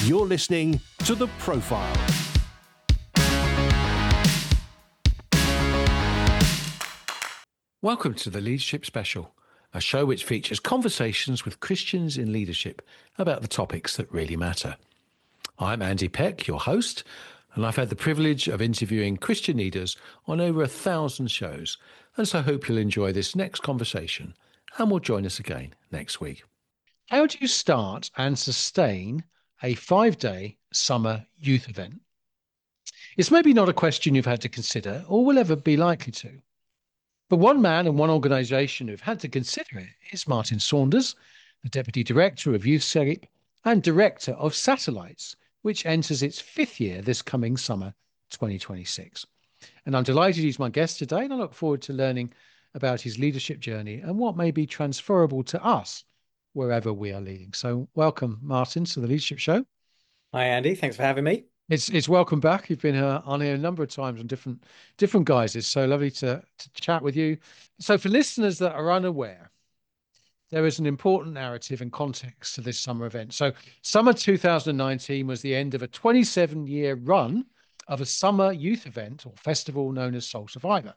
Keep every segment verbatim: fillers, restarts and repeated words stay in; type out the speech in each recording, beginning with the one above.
You're listening to The Profile. Welcome to the Leadership Special, a show which features conversations with Christians in leadership about the topics that really matter. I'm Andy Peck, your host, and I've had the privilege of interviewing Christian leaders on over a thousand shows, and so I hope you'll enjoy this next conversation and will join us again next week. How do you start and sustain a five-day summer youth event? It's maybe not a question you've had to consider or will ever be likely to. But one man and one organisation who've had to consider it is Martin Saunders, the Deputy Director of Youthscape and Director of Satellites, which enters its fifth year this coming summer, twenty twenty-six. And I'm delighted he's my guest today, and I look forward to learning about his leadership journey and what may be transferable to us wherever we are leading. So welcome, Martin, to the Leadership Show. Hi, Andy. Thanks for having me. It's it's welcome back. You've been uh, on here a number of times on different different guises. So lovely to, to chat with you. So for listeners that are unaware, there is an important narrative and context to this summer event. So summer two thousand nineteen was the end of a twenty-seven year run of a summer youth event or festival known as Soul Survivor.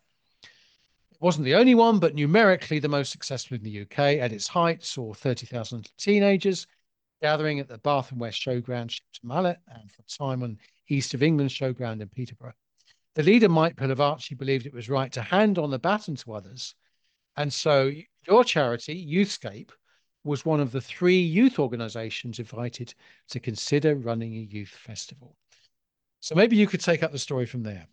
It wasn't the only one, but numerically the most successful in the U K. At its height, saw thirty thousand teenagers gathering at the Bath and West Showground, Shepton Mallet, and for a time on East of England Showground in Peterborough. The leader, Mike Pilavachi, believed it was right to hand on the baton to others. And so your charity, Youthscape, was one of the three youth organisations invited to consider running a youth festival. So maybe you could take up the story from there.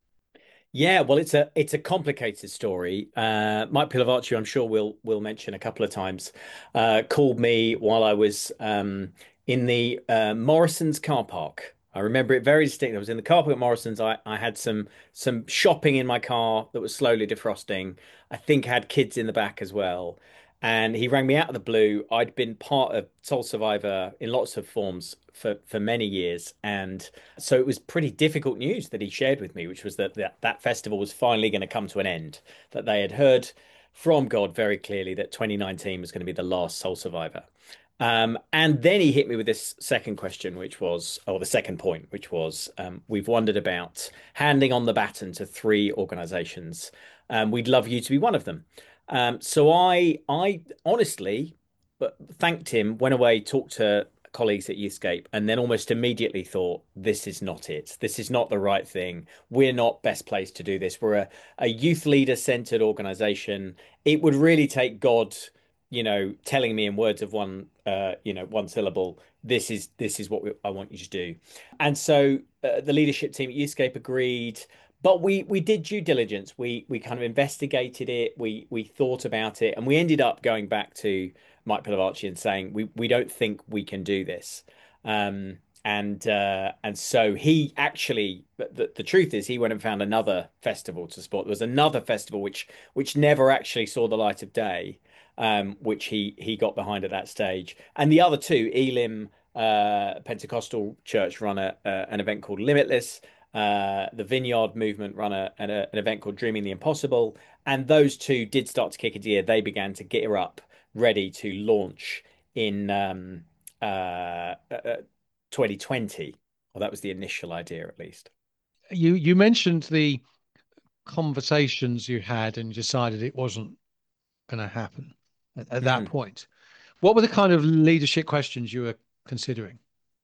Yeah, well, it's a it's a complicated story. Uh, Mike Pilavachi, I'm sure we'll we'll mention a couple of times, uh, called me while I was um, in the uh, Morrison's car park. I remember it very distinctly. I was in the car park at Morrison's. I, I had some some shopping in my car that was slowly defrosting. I think I had kids in the back as well. And he rang me out of the blue. I'd been part of Soul Survivor in lots of forms for, for many years. And so it was pretty difficult news that he shared with me, which was that that, that festival was finally going to come to an end, that they had heard from God very clearly that twenty nineteen was going to be the last Soul Survivor. Um, and then he hit me with this second question, which was, or the second point, which was, um, we've wondered about handing on the baton to three organizations. Um, we'd love you to be one of them. Um, so I, I honestly thanked him, went away, talked to colleagues at Youthscape, and then almost immediately thought, this is not it. This is not the right thing. We're not best placed to do this. We're a, a youth leader centered organization. It would really take God, you know, telling me in words of one, uh, you know, one syllable, this is this is what we, I want you to do. And so uh, the leadership team at Youthscape agreed. But we we did due diligence. We we kind of investigated it. We we thought about it, and we ended up going back to Mike Pilavachi and saying we we don't think we can do this. Um, and uh, and so he actually, the, the truth is, he went and found another festival to support. There was another festival which which never actually saw the light of day, um, which he he got behind at that stage. And the other two, Elim uh, Pentecostal Church, run a, uh, an event called Limitless. Uh, the Vineyard Movement run a, an, a, an event called Dreaming the Impossible. And those two did start to kick into gear. They began to gear up, ready to launch in um, uh, uh, twenty twenty. Well, that was the initial idea, at least. You you mentioned the conversations you had and decided it wasn't going to happen at, at that mm. point. What were the kind of leadership questions you were considering?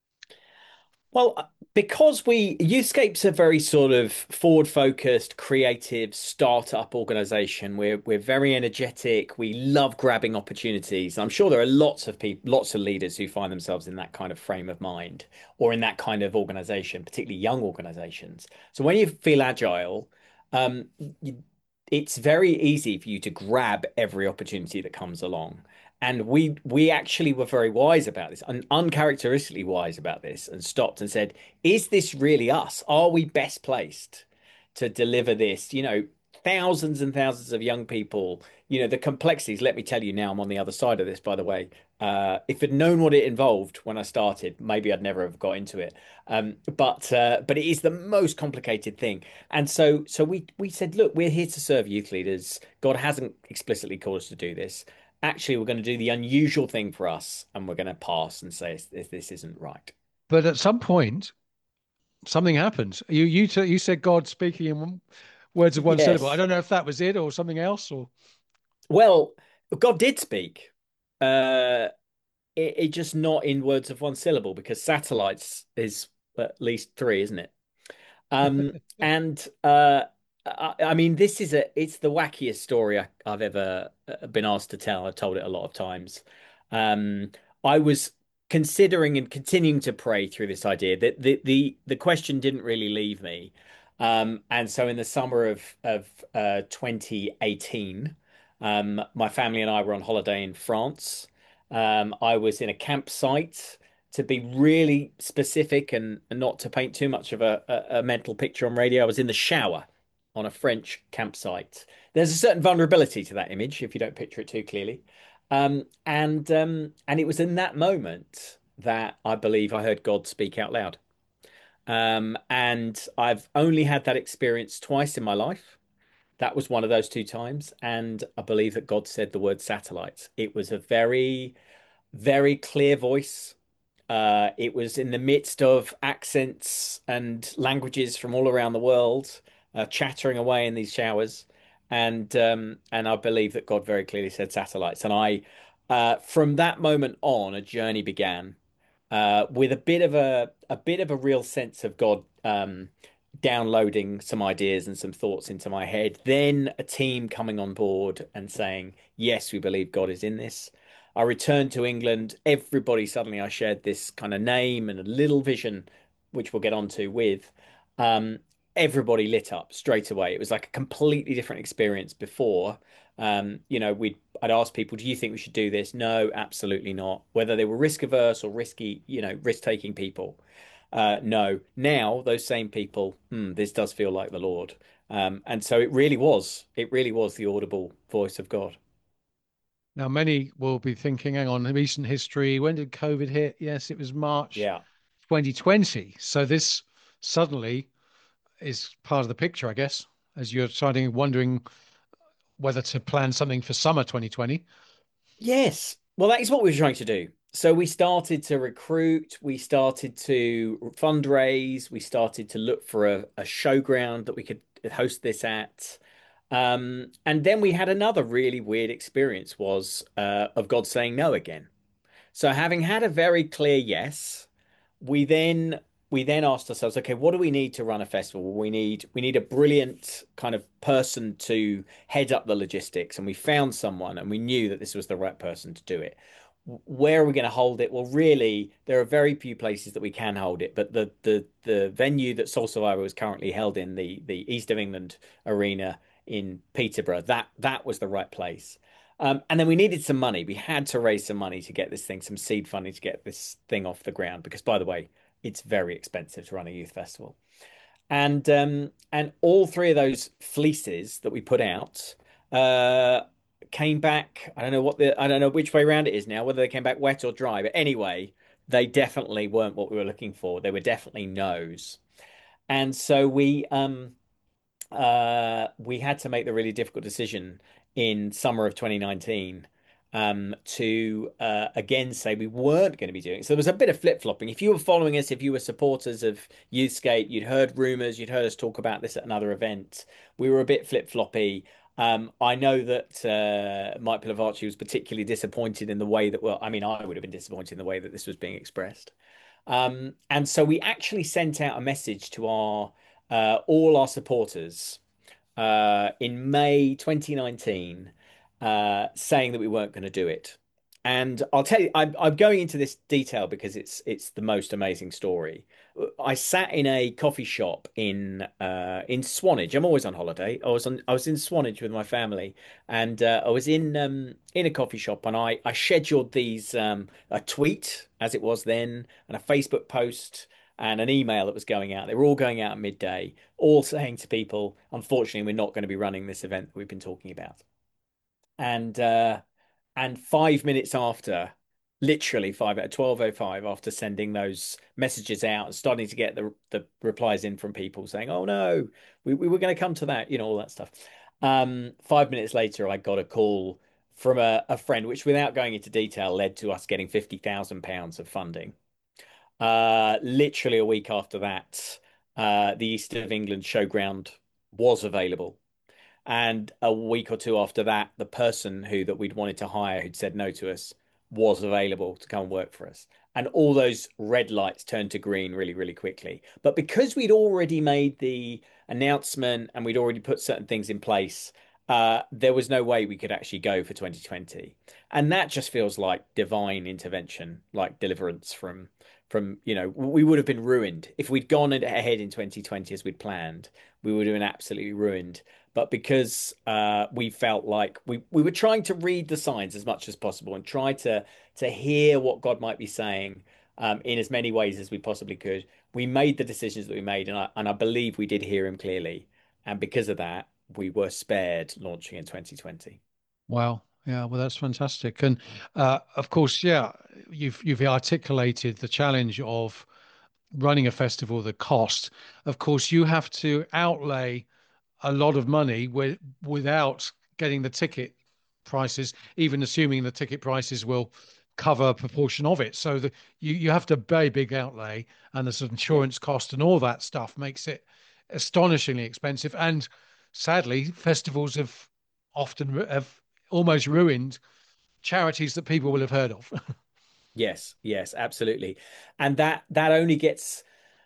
Well, because we Youthscape's a very sort of forward-focused, creative startup organization. We're we're very energetic. We love grabbing opportunities. I'm sure there are lots of people, lots of leaders who find themselves in that kind of frame of mind or in that kind of organization, particularly young organizations. So when you feel agile, um, you, it's very easy for you to grab every opportunity that comes along. And we we actually were very wise about this, and uncharacteristically wise about this, and stopped and said, is this really us? Are we best placed to deliver this? You know, thousands and thousands of young people, you know, the complexities. Let me tell you now, I'm on the other side of this, by the way. Uh, if I'd known what it involved when I started, maybe I'd never have got into it. Um, but uh, but it is the most complicated thing. And so so we we said, look, we're here to serve youth leaders. God hasn't explicitly called us to do this. Actually, we're going to do the unusual thing for us, and we're going to pass and say this, this isn't right. But at some point, something happened. You you t- you said God speaking in one- words of one syllable. I Yes. don't know if that was it or something else. Or Well, God did speak. Uh, it, it just not in words of one syllable because satellites is at least three, isn't it? Um, and uh, I, I mean, this is a it's the wackiest story I, I've ever uh, been asked to tell. I've told it a lot of times. Um, I was considering and continuing to pray through this idea that the the the question didn't really leave me. Um, and so in the summer of of uh, twenty eighteen, um, my family and I were on holiday in France. Um, I was in a campsite to be really specific and, and not to paint too much of a, a, a mental picture on radio, I was in the shower on a French campsite. There's a certain vulnerability to that image if you don't picture it too clearly. Um, and um, and it was in that moment that I believe I heard God speak out loud. Um, and I've only had that experience twice in my life. That was one of those two times. And I believe that God said the word satellites. It was a very, very clear voice. Uh, it was in the midst of accents and languages from all around the world, uh, chattering away in these showers, and um, and I believe that God very clearly said satellites. And I, uh, from that moment on, a journey began uh, with a bit of a a bit of a real sense of God um, downloading some ideas and some thoughts into my head. Then a team coming on board and saying, "Yes, we believe God is in this." I returned to England. Everybody suddenly I shared this kind of name and a little vision, which we'll get onto with. Um, Everybody lit up straight away. It was like a completely different experience before. Um, you know, we'd I'd ask people, "Do you think we should do this?" No, absolutely not. Whether they were risk averse or risky, you know, risk taking people. Uh, no. Now those same people, hmm, this does feel like the Lord. Um, and so it really was. It really was the audible voice of God. now many will be thinking, hang on, recent history. When did COVID hit? Yes, it was March Yeah. twenty twenty. So this suddenly is part of the picture, I guess, as you're starting wondering whether to plan something for summer twenty twenty. Yes. Well, that is what we were trying to do. So we started to recruit, we started to fundraise, we started to look for a, a showground that we could host this at. Um, and then we had another really weird experience was uh, of God saying no again. So having had a very clear yes, we then we then asked ourselves, okay, what do we need to run a festival? We need we need a brilliant kind of person to head up the logistics, and we found someone, and we knew that this was the right person to do it. Where are we going to hold it? Well, really, there are very few places that we can hold it, but the the the venue that Soul Survivor is currently held in, the the East of England Arena in Peterborough, that that was the right place. Um, and then we needed some money. We had to raise some money to get this thing, some seed funding to get this thing off the ground. Because, by the way, it's very expensive to run a youth festival. And um, and all three of those fleeces that we put out uh, came back. I don't know what the I don't know which way around it is now, whether they came back wet or dry. But anyway, they definitely weren't what we were looking for. They were definitely no's. And so we um uh, we had to make the really difficult decision in summer of twenty nineteen um, to uh, again say we weren't going to be doing it. So there was a bit of flip-flopping. If you were following us, if you were supporters of Youthscape, you'd heard rumors, you'd heard us talk about this at another event. We were a bit flip-floppy. Um, I know that uh, Mike Pilavacci was particularly disappointed in the way that, well, I mean, I would have been disappointed in the way that this was being expressed. Um, and so we actually sent out a message to our uh, all our supporters uh, in May twenty nineteen, uh, saying that we weren't going to do it. And I'll tell you, I'm, I'm going into this detail because it's it's the most amazing story. I sat in a coffee shop in uh, in Swanage. I'm always on holiday. I was on I was in Swanage with my family, and uh, I was in um, in a coffee shop, and I I scheduled these um, a tweet as it was then, and a Facebook post, and an email that was going out. They were all going out at midday, all saying to people, unfortunately, we're not going to be running this event that we've been talking about. And uh, and five minutes after, literally five at twelve oh five, after sending those messages out and starting to get the the replies in from people saying, "Oh no, we, we were going to come to that," you know, all that stuff. Um, five minutes later, I got a call from a, a friend, which, without going into detail, led to us getting fifty thousand pounds of funding. Uh, literally a week after that, uh, the East of England showground was available. And a week or two after that, the person who that we'd wanted to hire, who'd said no to us, was available to come and work for us. And all those red lights turned to green really, really quickly. But because we'd already made the announcement and we'd already put certain things in place, uh, there was no way we could actually go for twenty twenty. And that just feels like divine intervention, like deliverance from from, you know, we would have been ruined if we'd gone ahead in twenty twenty as we'd planned. We would have been absolutely ruined. But because uh, we felt like we, we were trying to read the signs as much as possible and try to to hear what God might be saying um, in as many ways as we possibly could, we made the decisions that we made, and I and I believe we did hear Him clearly. And because of that, we were spared launching in twenty twenty. Wow. Yeah, well, that's fantastic. And uh, of course, yeah, you've you've articulated the challenge of running a festival, the cost. Of course, you have to outlay a lot of money with, without getting the ticket prices, even assuming the ticket prices will cover a proportion of it. So the, you, you have to pay big outlay, and there's Yeah. insurance cost and all that stuff makes it astonishingly expensive. And sadly, festivals have often have almost ruined charities that people will have heard of. Yes, yes, absolutely. And that that only gets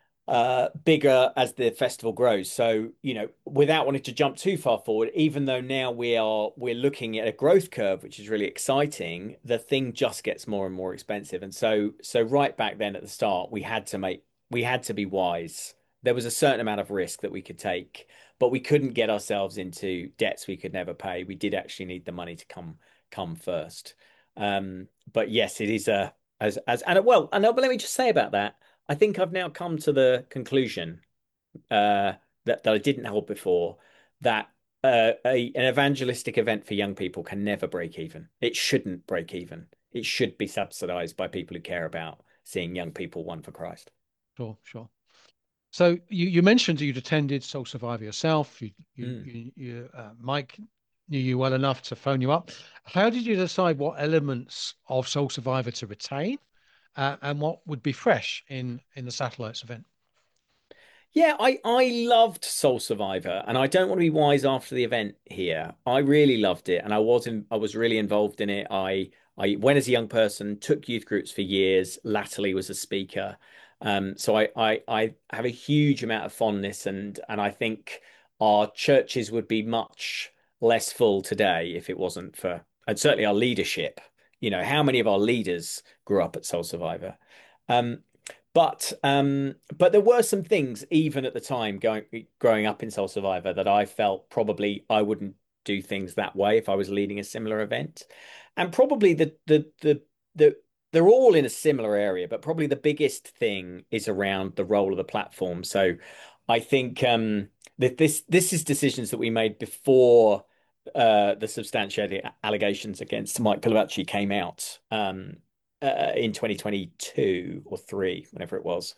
uh bigger as the festival grows. So, you know, without wanting to jump too far forward, even though now we are we're looking at a growth curve, which is really exciting, the thing just gets more and more expensive. And so so right back then at the start, we had to make we had to be wise. There was a certain amount of risk that we could take, but we couldn't get ourselves into debts we could never pay. We did actually need the money to come come first. Um, but yes, it is a as as and well, and uh, but let me just say about that. I think I've now come to the conclusion uh, that, that I didn't hold before that uh, a, an evangelistic event for young people can never break even. It shouldn't break even. It should be subsidized by people who care about seeing young people won for Christ. Sure, sure. So you, you mentioned you'd attended Soul Survivor yourself. You, you, Mm. you, you uh, Mike knew you well enough to phone you up. How did you decide what elements of Soul Survivor to retain, uh, and what would be fresh in in the Satellites event? Yeah, I I loved Soul Survivor, and I don't want to be wise after the event here. I really loved it, and I was in, I was really involved in it. I I went as a young person, took youth groups for years, latterly was a speaker. Um, so I, I I have a huge amount of fondness, and and I think our churches would be much less full today if it wasn't for, and certainly our leadership. You know, how many of our leaders grew up at Soul Survivor? Um, but um, but there were some things even at the time going growing up in Soul Survivor that I felt probably I wouldn't do things that way if I was leading a similar event. And probably the the the the they're all in a similar area, but probably the biggest thing is around the role of the platform. So I think um, that this this is decisions that we made before uh, the substantiated allegations against Mike Pilavachi came out. Um, uh, in twenty twenty-two or three, whenever it was.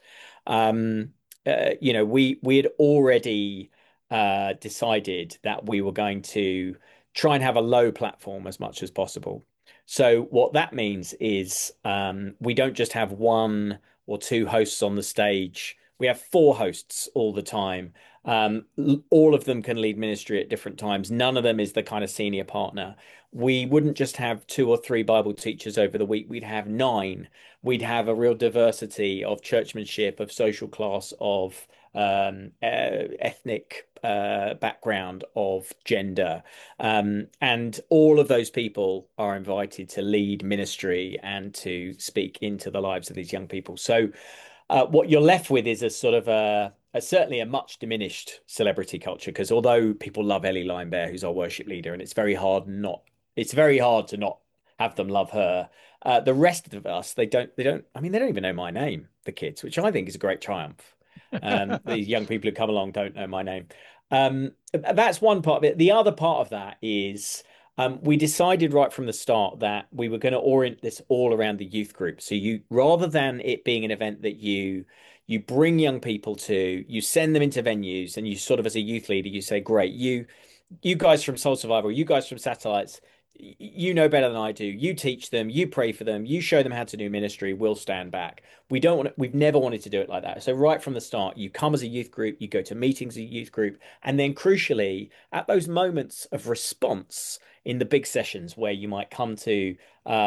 Um, uh, you know, we we had already uh, decided that we were going to try and have a low platform as much as possible. So what that means is um, we don't just have one or two hosts on the stage. We have four hosts all the time. Um, all of them can lead ministry at different times. None of them is the kind of senior partner. We wouldn't just have two or three Bible teachers over the week. We'd have nine. We'd have a real diversity of churchmanship, of social class, of um, uh, ethnic uh, background, of gender. Um, and all of those people are invited to lead ministry and to speak into the lives of these young people. So uh, what you're left with is a sort of a, a certainly a much diminished celebrity culture because although people love Ellie Linebear, who's our worship leader, and it's very hard not it's very hard to not have them love her. Uh, the rest of us, they don't they don't I mean they don't even know my name, the kids, which I think is a great triumph. Um, these young people who come along don't know my name. Um, that's one part of it. The other part of that is um, we decided right from the start that we were going to orient this all around the youth group. So you, rather than it being an event that you you bring young people to, you send them into venues, and you sort of as a youth leader, you say, "Great, you you guys from Soul Survivor, you guys from Satellites, you know better than I do. You teach them, you pray for them, you show them how to do ministry, we'll stand back. We don't want to, we've never wanted to do it like that. So right from the start, you come as a youth group, you go to meetings as a youth group, and then crucially, at those moments of response in the big sessions where you might come to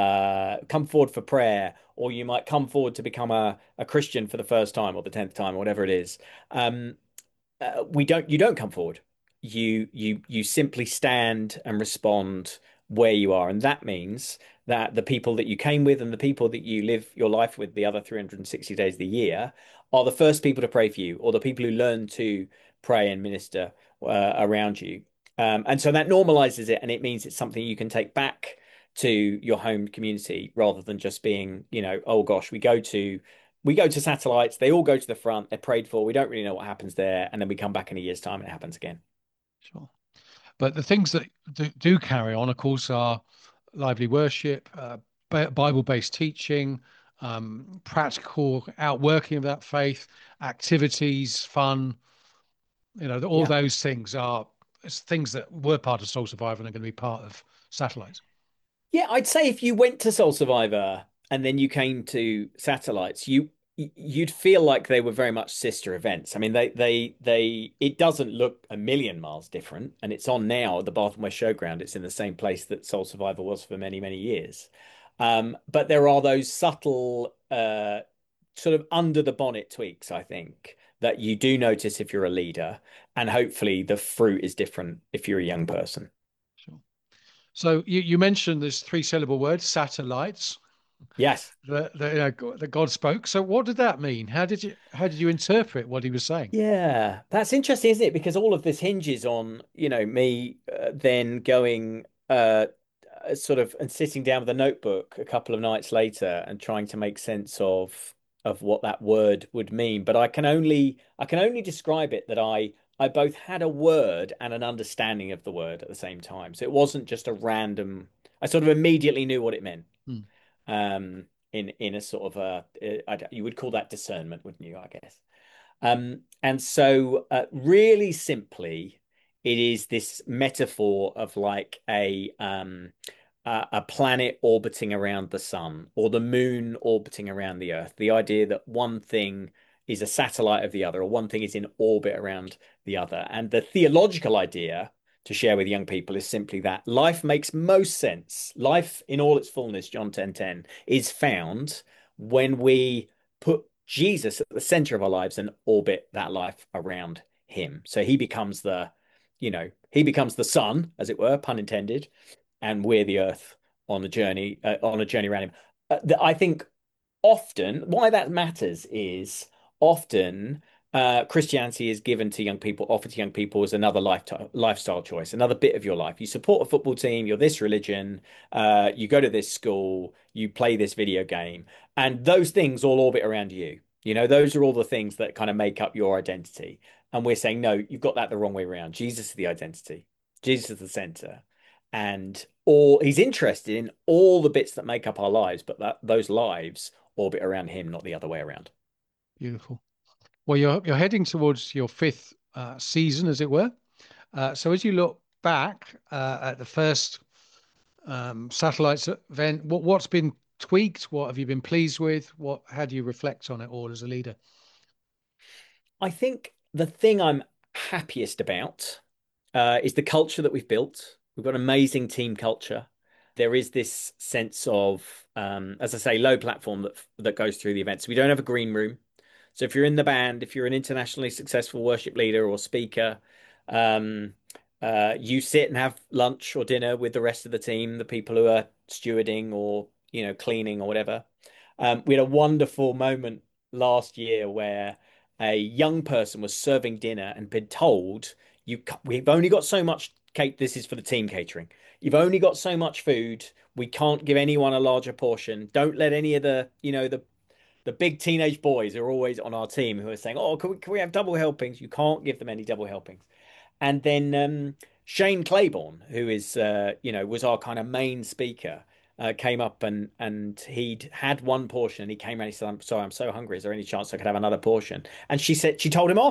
uh come forward for prayer, or you might come forward to become a, a Christian for the first time or the tenth time or whatever it is. Um uh, we don't you don't come forward. You you you simply stand and respond where you are, and that means that the people that you came with and the people that you live your life with the other three hundred sixty days of the year are the first people to pray for you, or the people who learn to pray and minister uh, around you. Um, and so that normalizes it, and it means it's something you can take back to your home community rather than just being, you know, oh gosh, we go to we go to satellites, they all go to the front, they're prayed for, we don't really know what happens there, and then we come back in a year's time and it happens again. Sure. But the things that do, do carry on, of course, are lively worship, uh, Bible-based teaching, um, practical outworking of that faith, activities, fun. You know, all Yeah. those things are things that were part of Soul Survivor and are going to be part of Satellites. Yeah, I'd say if you went to Soul Survivor and then you came to Satellites, you you'd feel like they were very much sister events. I mean, they they they it doesn't look a million miles different, and it's on now at the Bath and West Showground. It's in the same place that Soul Survivor was for many, many years. Um, but there are those subtle uh sort of under the bonnet tweaks, I think, that you do notice if you're a leader, and hopefully the fruit is different if you're a young person. Sure. So you, you mentioned this three syllable word, satellites, Yes. that, that, you know, that God spoke. So what did that mean? How did you how did you interpret what he was saying? Yeah, that's interesting, isn't it? Because all of this hinges on, you know, me uh, then going uh, uh, sort of and sitting down with a notebook a couple of nights later and trying to make sense of of what that word would mean. But I can only I can only describe it that I I both had a word and an understanding of the word at the same time. So it wasn't just a random. I sort of immediately knew what it meant. Hmm. Um, in in a sort of a uh, I, you would call that discernment, wouldn't you? I guess. Um, and so, uh, really simply, it is this metaphor of like a um, a, a planet orbiting around the sun or the moon orbiting around the Earth. The idea that one thing is a satellite of the other, or one thing is in orbit around the other. And the theological idea to share with young people is simply that life makes most sense. Life in all its fullness, John ten ten, is found when we put Jesus at the center of our lives and orbit that life around him. So he becomes the, you know, he becomes the sun, as it were, pun intended, and we're the earth on a journey, uh, on a journey around him. Uh, I think often why that matters is often uh, Christianity is given to young people, offered to young people as another lifetime, lifestyle choice, another bit of your life. You support a football team, you're this religion, uh, you go to this school, you play this video game, and those things all orbit around you. You know, those are all the things that kind of make up your identity. And we're saying, no, you've got that the wrong way around. Jesus is the identity. Jesus is the center. And all he's interested in all the bits that make up our lives, but that those lives orbit around him, not the other way around. Beautiful. Well, you're you're heading towards your fifth uh, season, as it were. Uh, so as you look back uh, at the first um, satellites event, what what's been tweaked? What have you been pleased with? What how do you reflect on it all as a leader? I think the thing I'm happiest about uh, is the culture that we've built. We've got an amazing team culture. There is this sense of, um, as I say, low platform that that goes through the events. We don't have a green room. So if you're in the band, if you're an internationally successful worship leader or speaker, um, uh, you sit and have lunch or dinner with the rest of the team, the people who are stewarding or, you know, cleaning or whatever. Um, we had a wonderful moment last year where a young person was serving dinner and been told, "You, we've only got so much cake. This is for the team catering. You've only got so much food. We can't give anyone a larger portion. Don't let any of the, you know, the the big teenage boys who are always on our team who are saying, "Oh, can we, can we have double helpings?" You can't give them any double helpings. And then um, Shane Claiborne, who is, uh, you know, was our kind of main speaker, uh, came up and and he'd had one portion and he came around and he said, "I'm sorry, I'm so hungry. Is there any chance I could have another portion?" And she said, she told him off.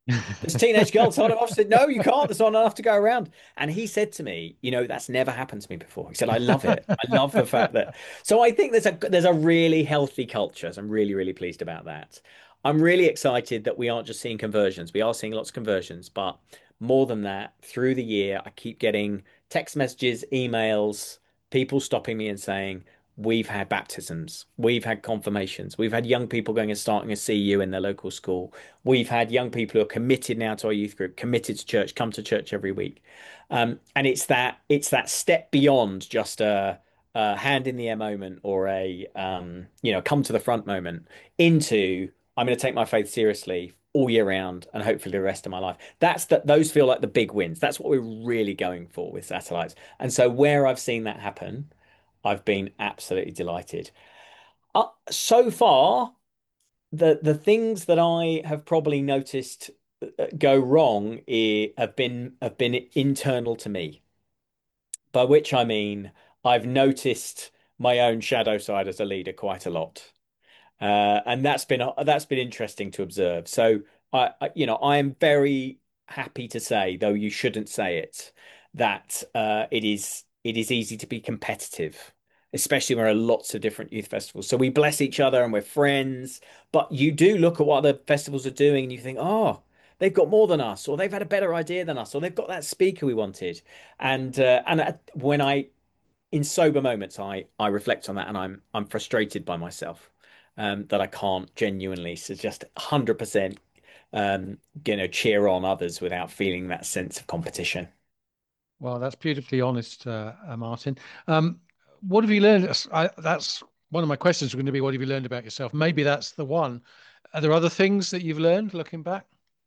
There's teenage girls told him off. I said, no, you can't. There's not enough to go around. And he said to me, you know, that's never happened to me before. He said, I love it. I love the fact that. So I think there's a there's a really healthy culture. So I'm really, really pleased about that. I'm really excited that we aren't just seeing conversions. We are seeing lots of conversions, but more than that, through the year, I keep getting text messages, emails, people stopping me and saying, we've had baptisms, we've had confirmations, we've had young people going and starting a C U in their local school. We've had young people who are committed now to our youth group, committed to church, come to church every week. Um, and it's that it's that step beyond just a, a hand in the air moment or a um, you know, come to the front moment into I'm going to take my faith seriously all year round and hopefully the rest of my life. That's that those feel like the big wins. That's what we're really going for with satellites. And so where I've seen that happen, I've been absolutely delighted. Uh, so far, the the things that I have probably noticed uh, go wrong eh, have been have been internal to me. By which I mean I've noticed my own shadow side as a leader quite a lot. Uh, and that's been that's been interesting to observe. So I, I, you know, I am very happy to say, though you shouldn't say it, that uh, it is it is easy to be competitive, especially when there are lots of different youth festivals. So we bless each other and we're friends, but you do look at what other festivals are doing and you think, oh, they've got more than us, or they've had a better idea than us, or they've got that speaker we wanted. And uh, and uh, when I in sober moments, I I reflect on that, and I'm I'm frustrated by myself um, that I can't genuinely suggest one hundred percent um, you know, cheer on others without feeling that sense of competition. Well, that's beautifully honest, uh, uh, Martin. Um, what have you learned? I, that's one of my questions going to be, what have you learned about yourself? Maybe that's the one. Are there other things that you've learned looking back?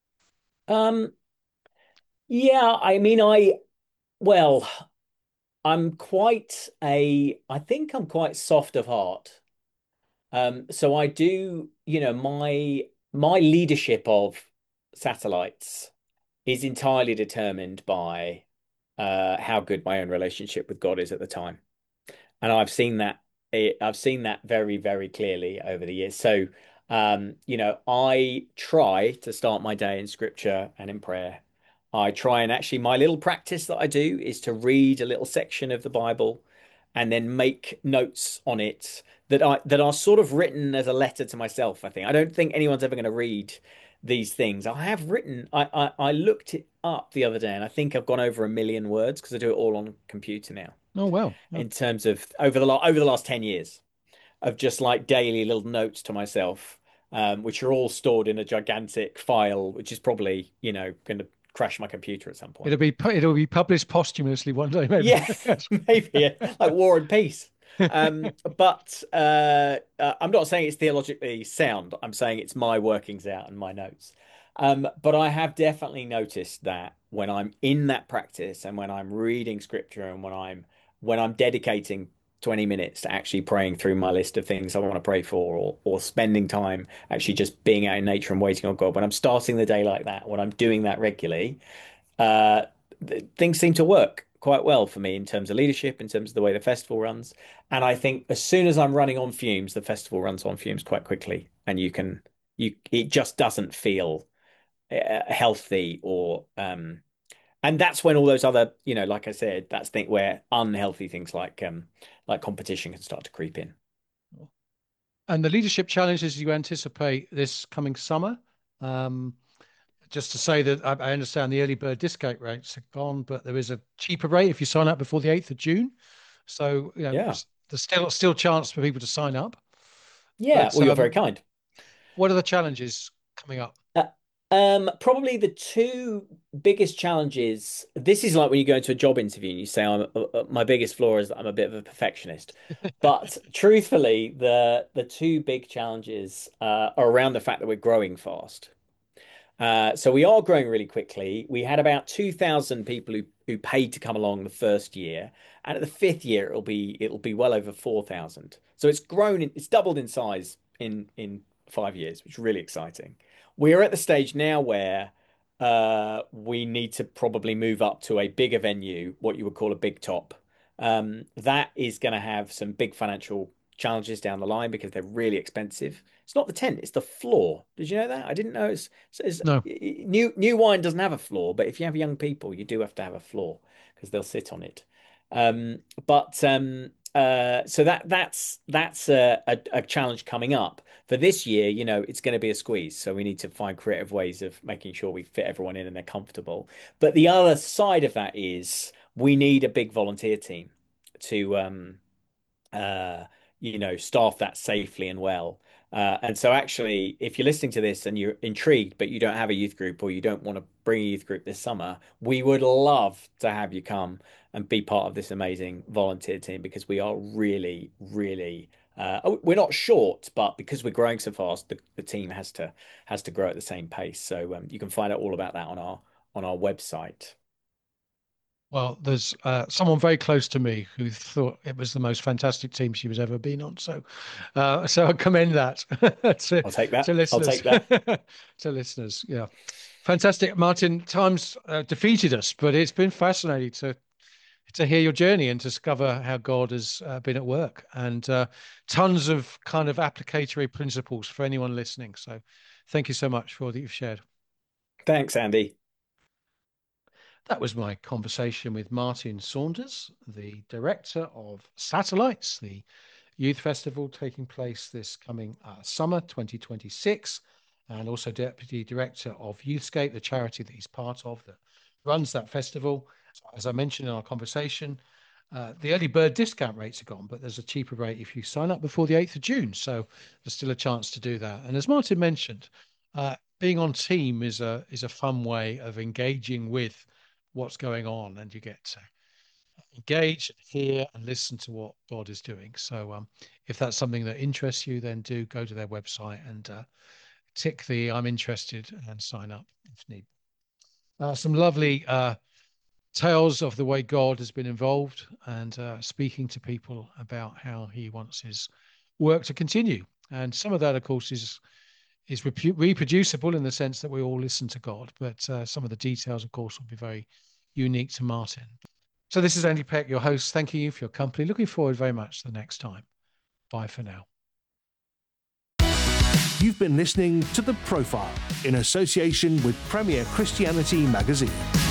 Um, yeah, I mean, I well, I'm quite a, I think I'm quite soft of heart. Um, so I do, you know, my my leadership of satellites is entirely determined by uh, how good my own relationship with God is at the time. And I've seen that eh, I've seen that very, very clearly over the years. So, um, you know, I try to start my day in scripture and in prayer. I try and actually my little practice that I do is to read a little section of the Bible and then make notes on it that I that are sort of written as a letter to myself, I think. I don't think anyone's ever going to read these things. I have written I, I I looked it up the other day and I think I've gone over a million words because I do it all on computer now Oh, well. Oh, in terms of over the over the last ten years of just like daily little notes to myself, um, which are all stored in a gigantic file, which is probably, you know, going to crash my computer at some point. it'll be it'll be published posthumously one day, maybe. Yeah, maybe yeah, like War and Peace. Um, but uh, uh, I'm not saying it's theologically sound. I'm saying it's my workings out and my notes. Um, but I have definitely noticed that when I'm in that practice and when I'm reading scripture and when I'm when I'm dedicating twenty minutes to actually praying through my list of things I want to pray for, or or spending time actually just being out in nature and waiting on God, when I'm starting the day like that, when I'm doing that regularly, uh, things seem to work quite well for me in terms of leadership, in terms of the way the festival runs. And I think as soon as I'm running on fumes, the festival runs on fumes quite quickly, and you can you it just doesn't feel uh, healthy or um and that's when all those other, you know, like I said, that's think where unhealthy things like um like competition can start to creep in. And the leadership challenges you anticipate this coming summer. Um, just to say that I, I understand the early bird discount rates are gone, but there is a cheaper rate if you sign up before the eighth of June. So, you know, Yeah. there's still still chance for people to sign up. Yeah, But well, you're very um, kind. what are the challenges coming up? Uh, um, probably the two biggest challenges. This is like when you go into a job interview and you say, "I'm uh, uh, my biggest flaw is that I'm a bit of a perfectionist." But truthfully, the the two big challenges uh, are around the fact that we're growing fast. Uh, so we are growing really quickly. We had about two thousand people who, who paid to come along the first year, and at the fifth year it'll be it'll be well over four thousand. So it's grown, it's doubled in size in in five years, which is really exciting. We're at the stage now where uh, we need to probably move up to a bigger venue, what you would call a big top. Um, that is going to have some big financial challenges down the line because they're really expensive, It's not the tent, it's the floor. Did you know that? I didn't know. It's, it's, No. new new wine doesn't have a floor, but if you have young people, you do have to have a floor because they'll sit on it. Um, but um, uh, so that that's that's a, a, a challenge coming up for this year. You know, it's going to be a squeeze, so we need to find creative ways of making sure we fit everyone in and they're comfortable. But the other side of that is we need a big volunteer team to um, uh, you know, staff that safely and well. Uh, and so, actually, if you're listening to this and you're intrigued, but you don't have a youth group or you don't want to bring a youth group this summer, we would love to have you come and be part of this amazing volunteer team because we are really, really. Uh, we're not short, but because we're growing so fast, the, the team has to has to grow at the same pace. So um, you can find out all about that on our on our website. Well, there's uh, someone very close to me who thought it was the most fantastic team she was ever been on. So, uh, so I commend that to, I'll take that. to I'll listeners. take that. To listeners, yeah, fantastic, Martin. Time's uh, defeated us, but it's been fascinating to to hear your journey and discover how God has uh, been at work, and uh, tons of kind of applicatory principles for anyone listening. So, thank you so much for all that you've shared. Thanks, Andy. That was my conversation with Martin Saunders, the director of Satellites, the youth festival taking place this coming uh, summer twenty twenty-six, and also deputy director of Youthscape, the charity that he's part of that runs that festival. As I mentioned in our conversation, uh, the early bird discount rates are gone, but there's a cheaper rate if you sign up before the eighth of June. So there's still a chance to do that. And as Martin mentioned, uh, being on team is a is a fun way of engaging with what's going on, and you get to engage and hear and listen to what God is doing. So um, if that's something that interests you, then do go to their website and uh, tick the I'm interested and sign up if need. Uh, some lovely uh, tales of the way God has been involved and uh, speaking to people about how he wants his work to continue. And some of that, of course, is is reproducible in the sense that we all listen to God, but uh, some of the details, of course, will be very unique to Martin. So this is Andy Peck, your host. Thanking you for your company. Looking forward very much to the next time. Bye for now. You've been listening to The Profile in association with Premier Christianity Magazine.